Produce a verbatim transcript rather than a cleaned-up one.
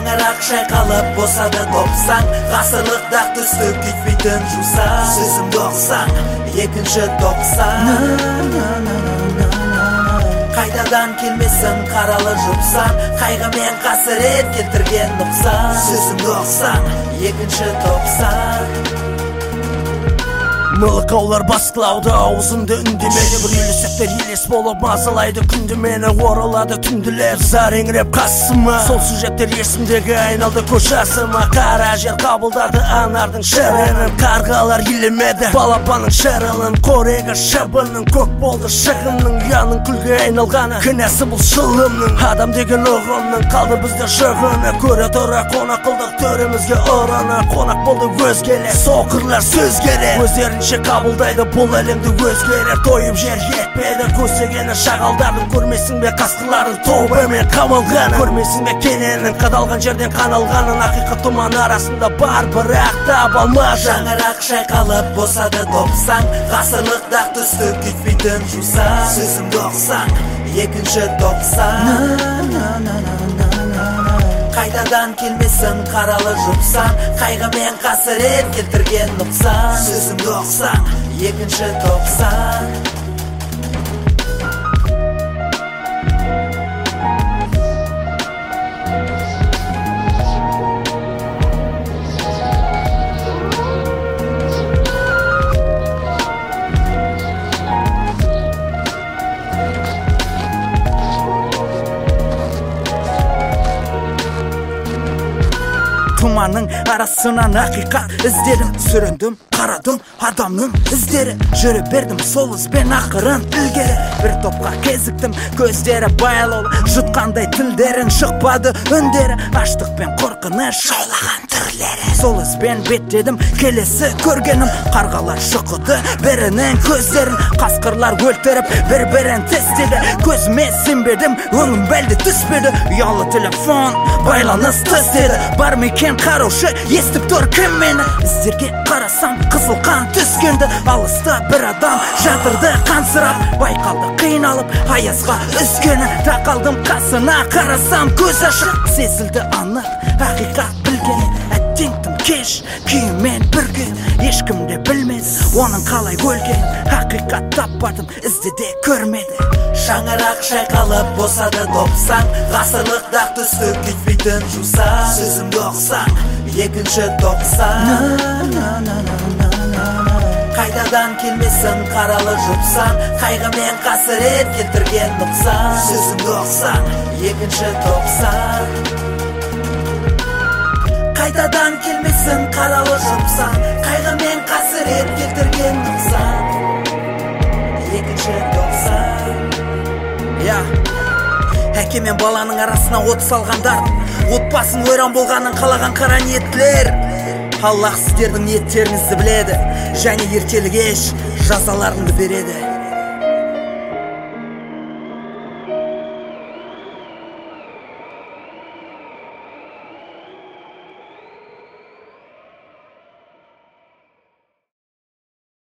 Шаңырақ шайқалып босады топсаң, ғасырлық дақ түсті күйтпейтін жусаң. Сөзімді оқсаң, екінші тоқсан. Қайтадан келмесін қаралы жұпсан, қайғы мен қасірет келтірген нұқсан. Сөзімді оқсаң, екінші тоқсан. Мылқаулар басқылауды аузымды үндемеді, бір елесектер елес болып мазалайды күнді мені, оралады түнділер зар еңіреп қасыма. Сол сюжеттер есімдегі айналды көз жасыма. Қара жер қабылдады анардың шырынын, қарғалар елемеді балапанның шырылын. Қорегі шыбының көк болды шығынның, яның күлге айналғаны кінәсі бұл шылымның. Адам деген ұғымның қалды бізде шығыны, көре тұра қонақ қылдық төрімізге ұраны. Қонақ болды өзгелер, соқырлар сөз керек, өздерін қабылдайды бұл әлемді өзгерер. Тойып жер етпеді көсегені шағалдардың, көрмесің бе қасқырлардың тобымен қамалғанын, көрмесің бе кененің қадалған жерден қаналғанын. Ақиқат тұман арасында бар бірақ таба алмадым. Шаңырақ шайқалып босады топсаң, ғасырлық дақ түсті күйтпейтін жусаң. Сөзімді оқсаң, екінші тоқсан. Қайтадан келмесін қаралы жұпсан, қайғы мен қасірет келтірген нұқсан. Сөзімді оқсаң, екінші тоқсан. Тұманның арасынан ақиқат іздедім, сүріндім, қарадым адамның іздері. Жүре бердім сол ізбен ақырын ілгері, бір топқа кезіктім, көздері байлаулы, жұтқандай тілдерін шықпады үндері. Аштық пен қорқыныш жаулаған түрлері, сол ізбен беттедім, келесі көргенім. Қарғалар шұқыды бірінің көздерін, қасқырлар өлтіріп бір-бірін тістеді. Көзіме сенбедім, өңім бәлде түспеді, ұялы телефон байланыс тістеді. Бар мекен қараушы, естіп тұр кім мені? Іздерге қарасам қызыл қан түскенді, алыста бір адам жатырды қансырап. Байқалды қиналып аязға үскені, тақалдым қасына, қарасам көз ашық. Сезілді анық ақиқат білгені, әттең тым кеш күйімен бірге. Ешкімде білмеді оның қалай өлген, ақиқат таппадым, ізде де көрмеді. Шаңырақ шайқалып босады топсаң, ғасырлық дақ түсті күйтпейтін жусаң. Сөзімді оқсаң, екінші тоқсан. Қайтадан келмесін қаралы жұпсан, қайғы мен қасірет келтірген нұқсан. Сөзімді оқсаң, екінші тоқсан. Қайтадан келмесін қаралы жұпсан, қайғы мен қасірет келтірген нұқсан. Екінші тоқсан. Я, әке мен баланың арасына от салғандар, отбасын ойран болғанын қалаған қара ниеттілер. Аллах сіздердің ниеттеріңізді біледі, және ертелі кеш жазаларыңды береді.